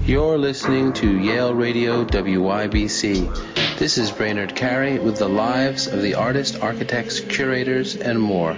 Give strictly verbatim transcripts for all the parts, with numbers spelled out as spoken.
You're listening to Yale Radio W Y B C. This is Brainerd Carey with the lives of the artists, architects, curators, and more.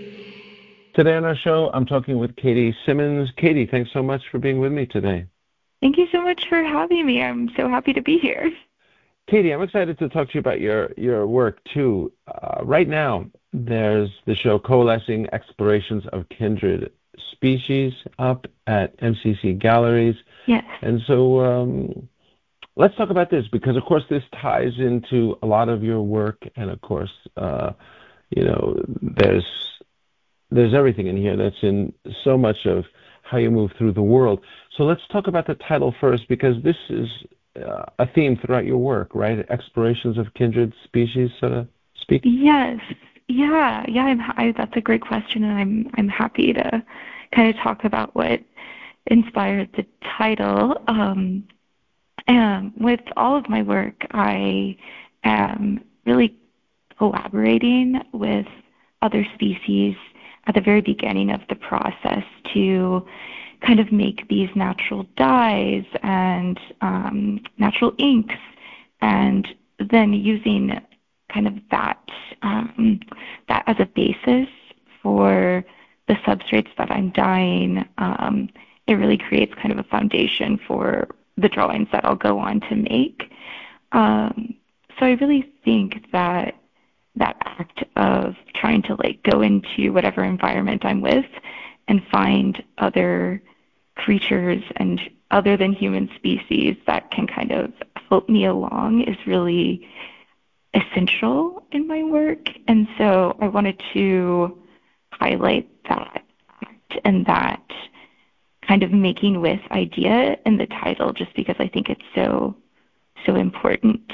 Today on our show, I'm talking with Katie Simmons. Katie, thanks so much for being with me today. Thank you so much for having me. I'm so happy to be here. Katie, I'm excited to talk to you about your, your work, too. Uh, right now, there's the show Coalescing Explorations of Kindred Species up at M C C Galleries. Yes. And so um, let's talk about this, because, of course, this ties into a lot of your work. And, of course, uh, you know, there's there's everything in here that's in so much of how you move through the world. So let's talk about the title first, because this is uh, a theme throughout your work, right? Explorations of Kindred Species, so to speak? Yes. Yeah. Yeah. I'm, I, that's a great question, and I'm I'm happy to kind of talk about what inspired the title. Um, and with all of my work, I am really collaborating with other species at the very beginning of the process to kind of make these natural dyes and um, natural inks, and then using kind of that um, that as a basis for the substrates that I'm dyeing. Um, it really creates kind of a foundation for the drawings that I'll go on to make. Um, so I really think that that act of trying to like go into whatever environment I'm with and find other creatures and other than human species that can kind of help me along is really essential in my work. And so I wanted to highlight that act and that kind of making with idea in the title, just because I think it's so, so important,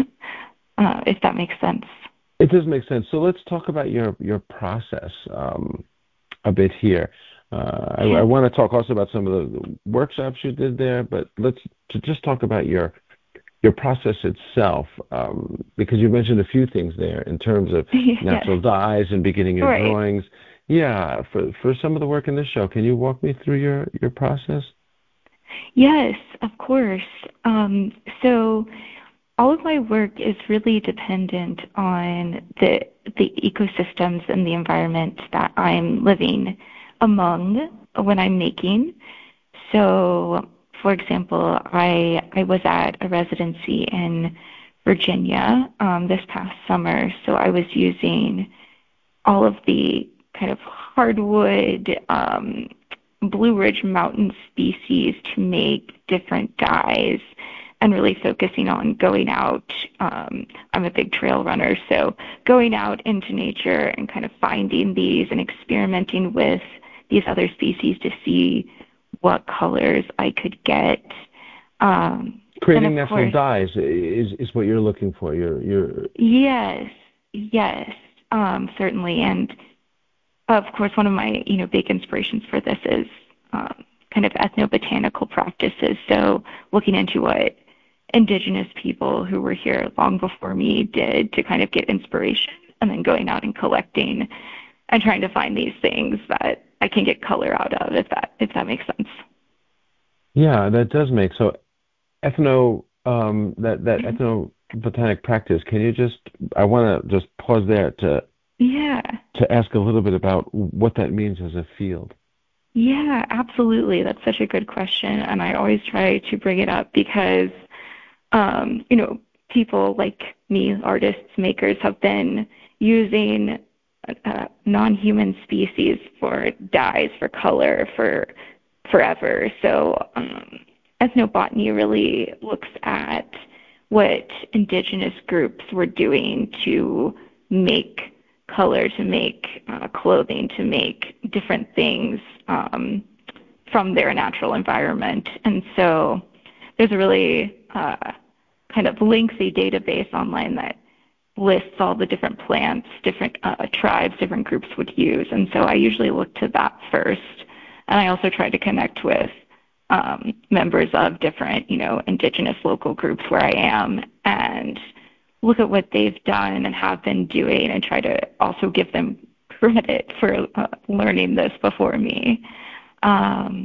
uh, if that makes sense. It does make sense. So let's talk about your, your process um, a bit here. Uh, I, I want to talk also about some of the workshops you did there, but let's to just talk about your your process itself, um, because you mentioned a few things there in terms of yes. natural dyes and beginning your right. drawings. Yeah, for for some of the work in this show, can you walk me through your, your process? Yes, of course. Um, so all of my work is really dependent on the the ecosystems and the environment that I'm living among when I'm making. So, for example, I I was at a residency in Virginia um, this past summer, so I was using all of the kind of hardwood um, Blue Ridge Mountain species to make different dyes, and really focusing on going out. Um, I'm a big trail runner, so going out into nature and kind of finding these and experimenting with these other species to see what colors I could get. Um, Creating natural course, dyes is, is what you're looking for. You're, you're... Yes, yes, um, certainly. And of course, one of my you know big inspirations for this is um, kind of ethnobotanical practices. So looking into what indigenous people who were here long before me did to kind of get inspiration, and then going out and collecting and trying to find these things that I can get color out of, if that if that makes sense. Yeah, that does make so. Ethno um, that that Mm-hmm. ethnobotanic practice. Can you just? I want to just pause there to yeah to ask a little bit about what that means as a field. Yeah, absolutely. That's such a good question, and I always try to bring it up because um, you know people like me, artists, makers, have been using uh, non-human species for dyes, for color, for forever. So um, ethnobotany really looks at what indigenous groups were doing to make color, to make uh, clothing, to make different things um, from their natural environment. And so there's a really uh, kind of lengthy database online that lists all the different plants, different uh, tribes, different groups would use. And so I usually look to that first. And I also try to connect with um, members of different, you know, indigenous local groups where I am and look at what they've done and have been doing and try to also give them credit for uh, learning this before me. Um,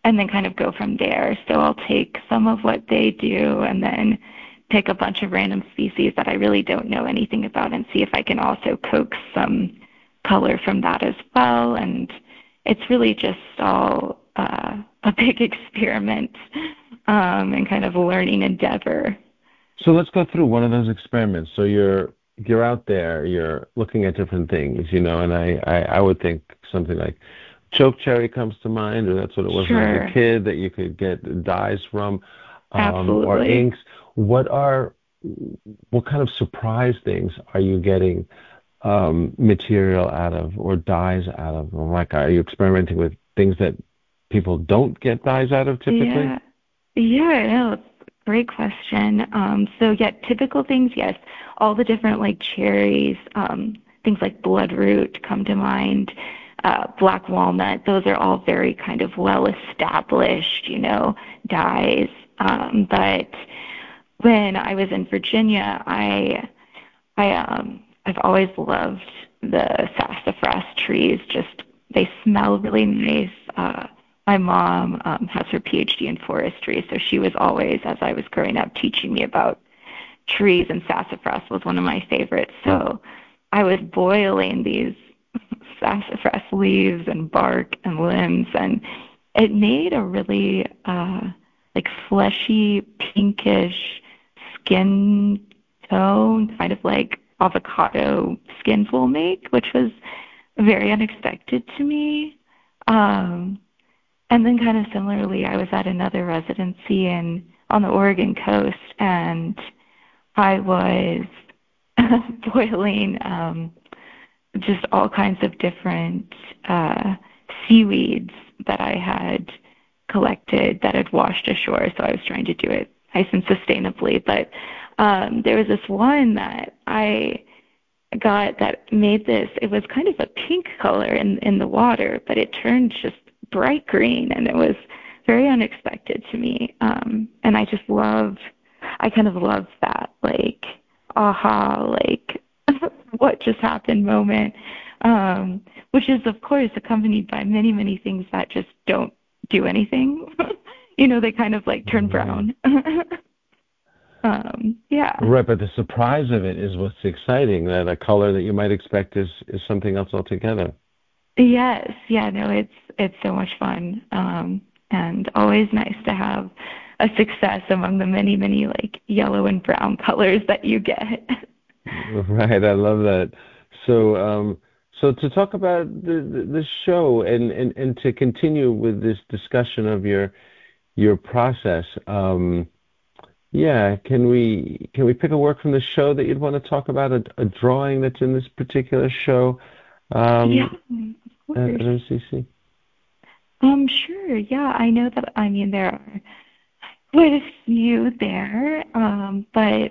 and then kind of go from there. So I'll take some of what they do and then pick a bunch of random species that I really don't know anything about and see if I can also coax some color from that as well. And it's really just all uh, a big experiment um, and kind of a learning endeavor. So let's go through one of those experiments. So you're you're out there, you're looking at different things, you know, and I, I, I would think something like choke cherry comes to mind, or that's what it was when I was Sure. a kid, that you could get dyes from, um, or Absolutely. inks. What are what kind of surprise things are you getting um, material out of or dyes out of? Or like, are you experimenting with things that people don't get dyes out of typically? Yeah. Yeah, no, great question. Um, so yeah, typical things, yes. All the different like cherries, um, things like bloodroot come to mind, uh, black walnut, those are all very kind of well established, you know, dyes. Um, but when I was in Virginia, I I um I've always loved the sassafras trees. Just they smell really nice. Uh, my mom um, has her PhD in forestry, so she was always, as I was growing up, teaching me about trees, and sassafras was one of my favorites. So I was boiling these sassafras leaves and bark and limbs, and it made a really uh, like fleshy, pinkish skin tone, kind of like avocado skins will make, which was very unexpected to me. Um, and then kind of similarly, I was at another residency in on the Oregon coast, and I was boiling um, just all kinds of different uh, seaweeds that I had collected that had washed ashore. So I was trying to do it nice and sustainably. But um, there was this one that I got that made this. It was kind of a pink color in in the water, but it turned just bright green, and it was very unexpected to me. Um, and I just love, I kind of love that, like, aha, like, what just happened moment, um, which is, of course, accompanied by many, many things that just don't do anything. you know, they kind of like turn Right. brown. um, yeah. Right, but the surprise of it is what's exciting, that a color that you might expect is, is something else altogether. Yes, yeah, no, it's it's so much fun, um, and always nice to have a success among the many, many like yellow and brown colors that you get. Right, I love that. So, um, so to talk about the, the, the show and, and, and to continue with this discussion of your your process, um, yeah, can we can we pick a work from the show that you'd want to talk about, a, a drawing that's in this particular show Yeah, um, of at, at course. M C C? Um, sure. Yeah, I know that. I mean, there are quite a few there, um, but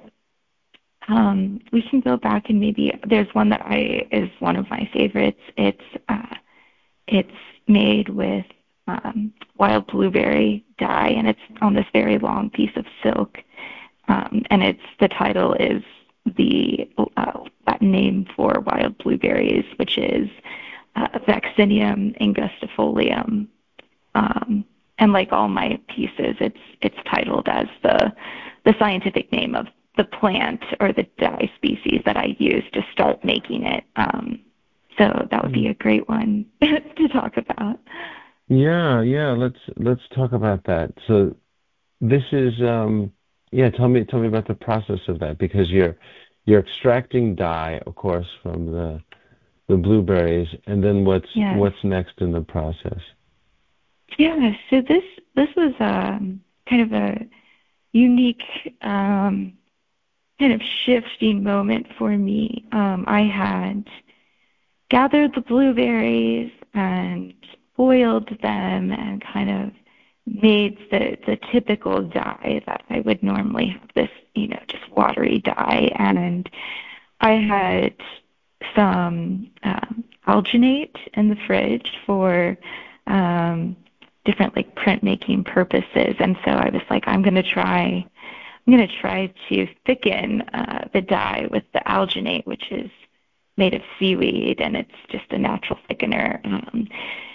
um, we can go back and maybe there's one that I is one of my favorites. It's uh, It's made with um, wild blueberry dye, and it's on this very long piece of silk. Um, and it's the title is the uh, Latin name for wild blueberries, which is uh, Vaccinium angustifolium. Um, and like all my pieces, it's it's titled as the the scientific name of the plant or the dye species that I used to start making it. Um, so that would be a great one to talk about. Yeah, yeah. Let's let's talk about that. So this is um, yeah. Tell me tell me about the process of that, because you're you're extracting dye, of course, from the the blueberries, and then what's Yes. what's next in the process? Yeah. So this this was um, kind of a unique um, kind of shifting moment for me. Um, I had gathered the blueberries and boiled them and kind of made the the typical dye that I would normally have, this, you know, just watery dye. And I had some um, alginate in the fridge for um, different like printmaking purposes. And so I was like, I'm going to try I'm going to try to thicken uh, the dye with the alginate, which is made of seaweed, and it's just a natural thickener. Um,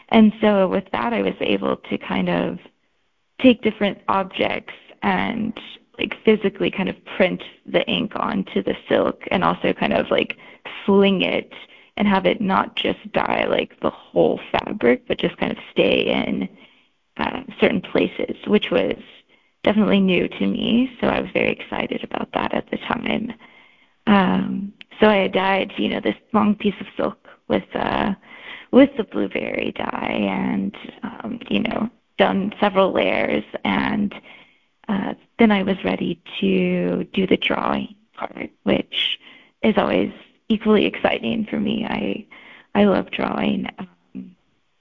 And so with that, I was able to kind of take different objects and like physically kind of print the ink onto the silk and also kind of like sling it and have it not just dye like the whole fabric, but just kind of stay in uh, certain places, which was definitely new to me. So I was very excited about that at the time. Um, so I had dyed, you know, this long piece of silk with uh, with the blueberry dye, and um, you know, done several layers, and uh, then I was ready to do the drawing part, which is always equally exciting for me. I I love drawing, um,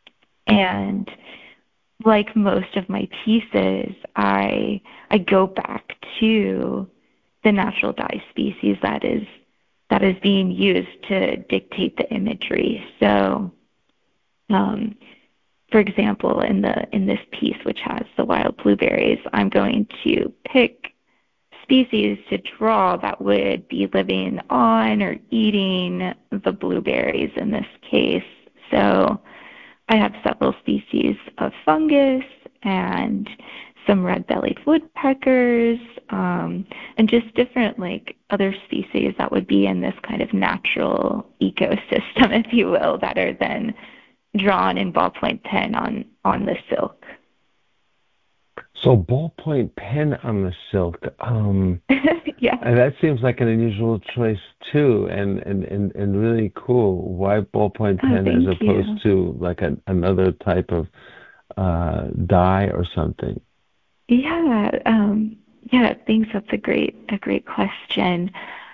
and like most of my pieces, I I go back to the natural dye species that is that is being used to dictate the imagery. So, um, for example, in the in this piece, which has the wild blueberries, I'm going to pick species to draw that would be living on or eating the blueberries in this case. So I have several species of fungus and some red-bellied woodpeckers, um, and just different like other species that would be in this kind of natural ecosystem, if you will, that are then drawn in ballpoint pen on on the silk. So ballpoint pen on the silk. Um, yeah. and that seems like an unusual choice too, and and and, and really cool. Why ballpoint Oh, pen as thank opposed you. to like a, another type of uh, dye or something? Yeah, um, yeah, thanks. That's a great a great question.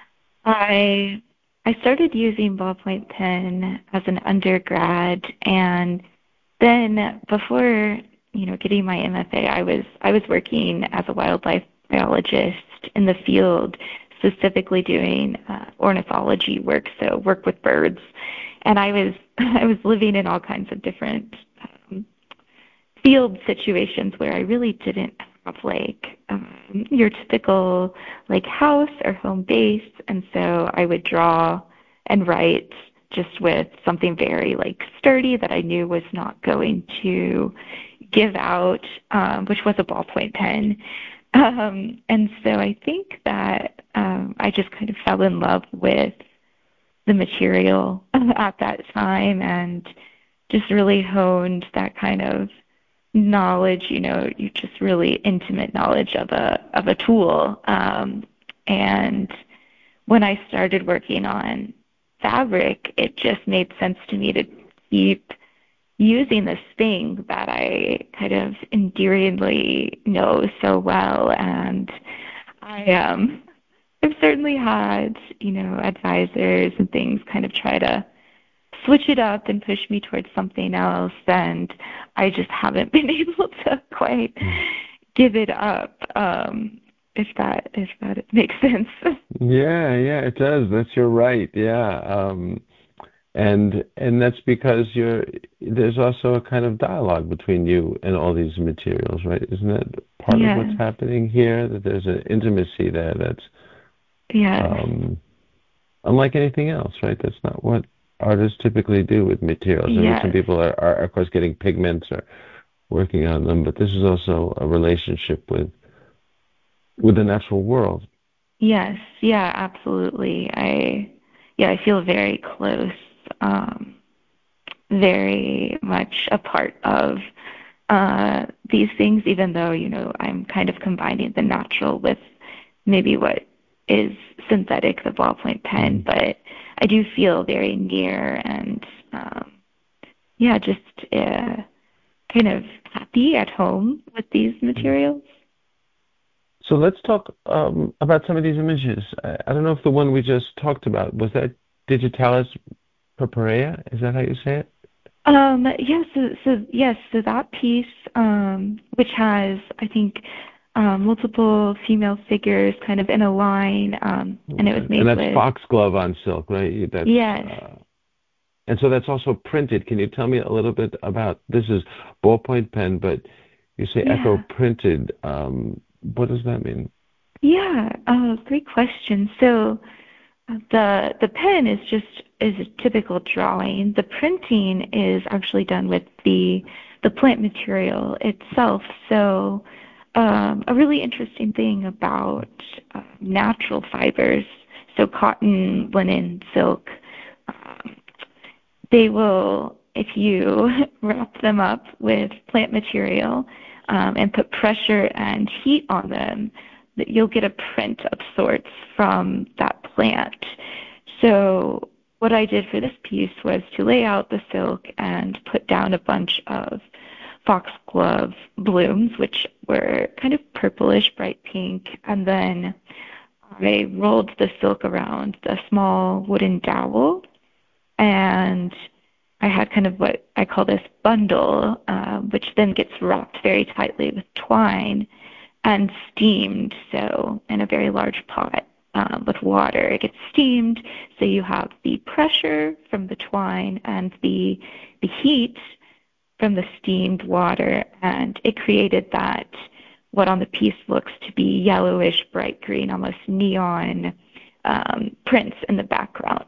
I I started using ballpoint pen as an undergrad, and then before you know getting my M F A, I was I was working as a wildlife biologist in the field, specifically doing uh, ornithology work, so work with birds, and I was I was living in all kinds of different um, field situations where I really didn't have like um, your typical like house or home base, and so I would draw and write just with something very like sturdy that I knew was not going to give out, um, which was a ballpoint pen. Um, and so I think that um, I just kind of fell in love with the material at that time and just really honed that kind of knowledge, you know, you just really intimate knowledge of a of a tool. Um, and when I started working on fabric, it just made sense to me to keep using this thing that I kind of endearingly know so well. And I um I've certainly had, you know, advisors and things kind of try to switch it up and push me towards something else, and I just haven't been able to quite give it up. Um, if that if that makes sense. Yeah, yeah, it does. That's you're right. Yeah. Um, and and that's because you're there's also a kind of dialogue between you and all these materials, right? Isn't that part of what's Yes, happening here? That there's an intimacy there that's yes, um, unlike anything else, right? That's not what artists typically do with materials. I mean, some yes, people are, are of course, getting pigments or working on them, but this is also a relationship with with the natural world. yes, yeah, absolutely. I yeah, I feel very close, um, very much a part of uh, these things, even though you know I'm kind of combining the natural with maybe what is synthetic, the ballpoint pen, Mm. but I do feel very near and um, yeah, just uh, kind of happy at home with these Mm. materials. So let's talk um, about some of these images. I, I don't know if the one we just talked about was that Digitalis purpurea. Is that how you say it? Um, yeah, so, so yes, so that piece, um, which has, I think, um, multiple female figures kind of in a line, um, and it was And made that's with, foxglove on silk, right? That's yes, uh, and so that's also printed. Can you tell me a little bit about this? Is ballpoint pen, but you say echo yeah. printed. Um, what does that mean? Yeah, uh, great question. So the the pen is just is a typical drawing. The printing is actually done with the the plant material itself. So um, a really interesting thing about uh, natural fibers, so cotton, linen, silk, um, they will, if you wrap them up with plant material um, and put pressure and heat on them, that you'll get a print of sorts from that plant. So what I did for this piece was to lay out the silk and put down a bunch of foxglove blooms, which were kind of purplish, bright pink, and then I rolled the silk around a small wooden dowel, and I had kind of what I call this bundle, uh, which then gets wrapped very tightly with twine and steamed, so in a very large pot um, with water. It gets steamed, so you have the pressure from the twine and the the heat from the steamed water, and it created that what on the piece looks to be yellowish, bright green, almost neon um, prints in the background.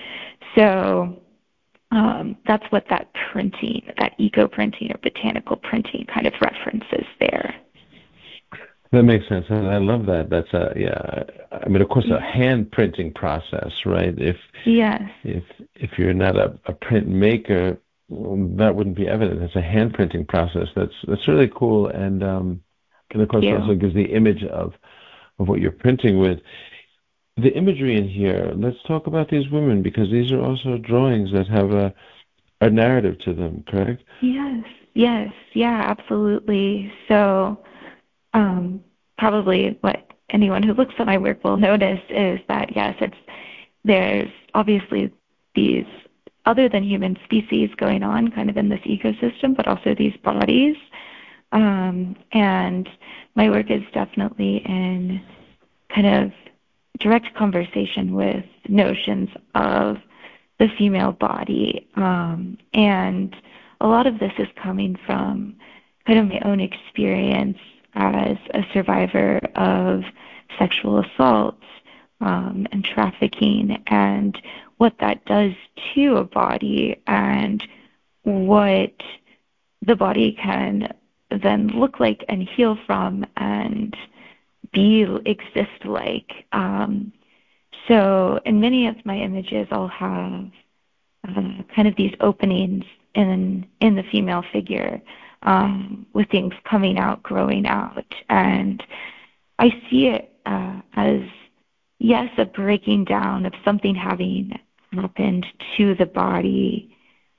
So um, that's what that printing, that eco-printing or botanical printing kind of references there. That makes sense, and I love that. That's a yeah. I mean, of course, a hand printing process, right? If yes, if if you're not a, a print maker, well, that wouldn't be evident. It's a hand printing process. That's that's really cool, and um, and of course, also gives the image of of what you're printing with. The imagery in here. Let's talk about these women, because these are also drawings that have a a narrative to them. Correct? Yes. Yes. Yeah. Absolutely. So. Um, probably what anyone who looks at my work will notice is that, yes, it's there's obviously these other than human species going on kind of in this ecosystem, but also these bodies. Um, and my work is definitely in kind of direct conversation with notions of the female body. Um, and a lot of this is coming from kind of my own experience as a survivor of sexual assault um, and trafficking, and what that does to a body, and what the body can then look like and heal from and be exist like. Um, so in many of my images, I'll have uh, kind of these openings in in the female figure, um, with things coming out, growing out. And I see it uh, as, yes, a breaking down of something having happened to the body,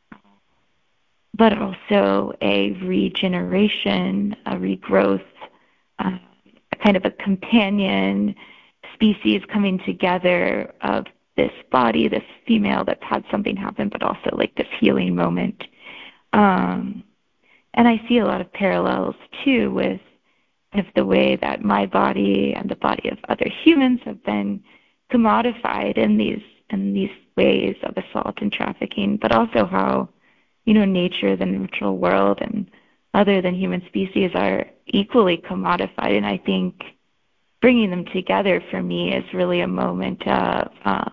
but also a regeneration, a regrowth, uh, a kind of a companion species coming together of this body, this female that's had something happen, but also like this healing moment. Um, And I see a lot of parallels, too, with kind of the way that my body and the body of other humans have been commodified in these in these ways of assault and trafficking, but also how, you know, nature, the natural world, and other than human species are equally commodified. And I think bringing them together for me is really a moment of uh,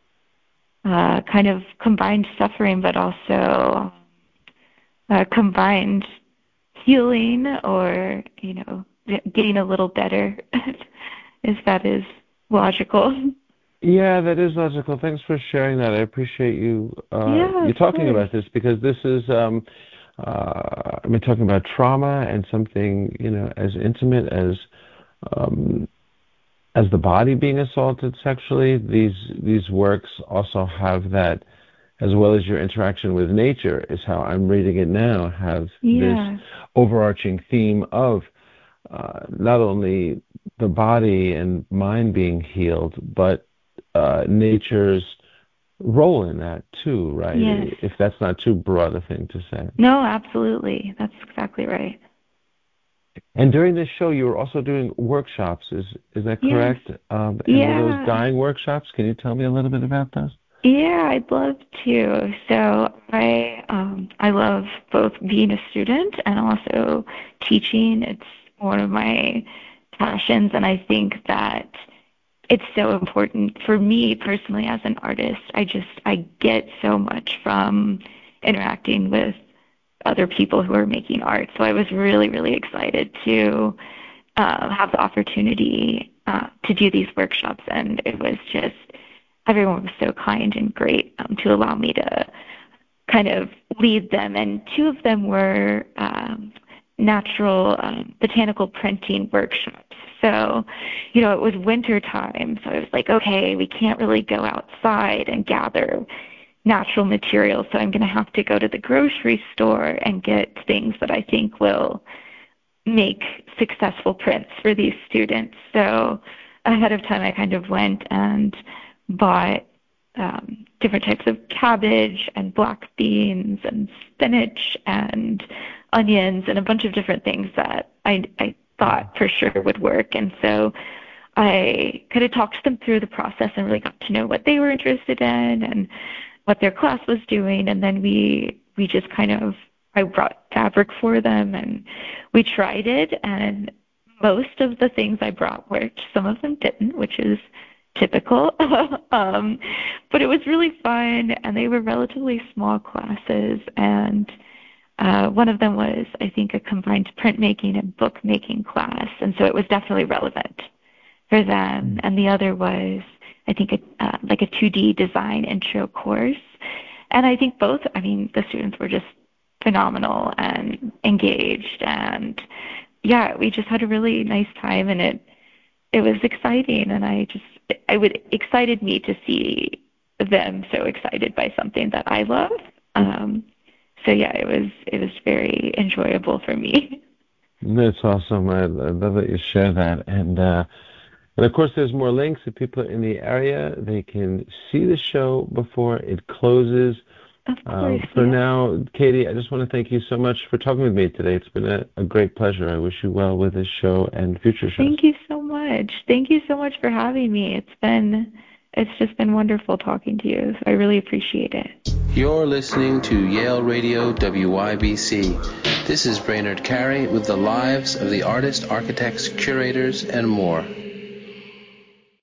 uh, kind of combined suffering, but also Uh, combined healing, or, you know, getting a little better, if that is logical. Yeah, that is logical. Thanks for sharing that. I appreciate you uh, yeah, you talking course. about this, because this is um, uh, I mean, talking about trauma and something, you know, as intimate as um, as the body being assaulted sexually. These these works also have that, as well as your interaction with nature, is how I'm reading it now, have Yeah. this overarching theme of uh, not only the body and mind being healed, but uh, nature's role in that too, right? Yes. If that's not too broad a thing to say. No, absolutely. That's exactly right. And during this show, you were also doing workshops. Is is that Yes. correct? Um, and Yeah. were those dying workshops? Can you tell me a little bit about those? Yeah, I'd love to. So I um, I love both being a student and also teaching. It's one of my passions, and I think that it's so important for me personally as an artist. I just, I get so much from interacting with other people who are making art. So I was really, really excited to uh, have the opportunity uh, to do these workshops. And it was just, everyone was so kind and great um, to allow me to kind of lead them. And two of them were um, natural um, botanical printing workshops. So, you know, it was winter time, so I was like, okay, we can't really go outside and gather natural materials, so I'm going to have to go to the grocery store and get things that I think will make successful prints for these students. So ahead of time, I kind of went and bought um, different types of cabbage and black beans and spinach and onions and a bunch of different things that I, I thought for sure would work. And so I kind of talked them through the process and really got to know what they were interested in and what their class was doing. And then we we just kind of, I brought fabric for them and we tried it, and most of the things I brought worked. Some of them didn't, which is typical. um, but it was really fun, and they were relatively small classes, and Uh, one of them was, I think, a combined printmaking and bookmaking class, and so it was definitely relevant for them. And the other was, I think, a, uh, like a two D design intro course. And I think both, I mean, the students were just phenomenal and engaged, and yeah, we just had a really nice time, and it it was exciting, and I just, I would excited me to see them so excited by something that I love. Um, So yeah, it was it was very enjoyable for me. That's awesome. I, I love that you share that. And uh, and of course, there's more links. If people are in the area, they can see the show before it closes. Of Uh, course. for yeah. now, Katie, I just want to thank you so much for talking with me today. It's been a, a great pleasure. I wish you well with this show and future shows. Thank you so much. Thank you so much for having me. It's been it's just been wonderful talking to you. So I really appreciate it. You're listening to Yale Radio W Y B C. This is Brainerd Carey with the lives of the artists, architects, curators, and more.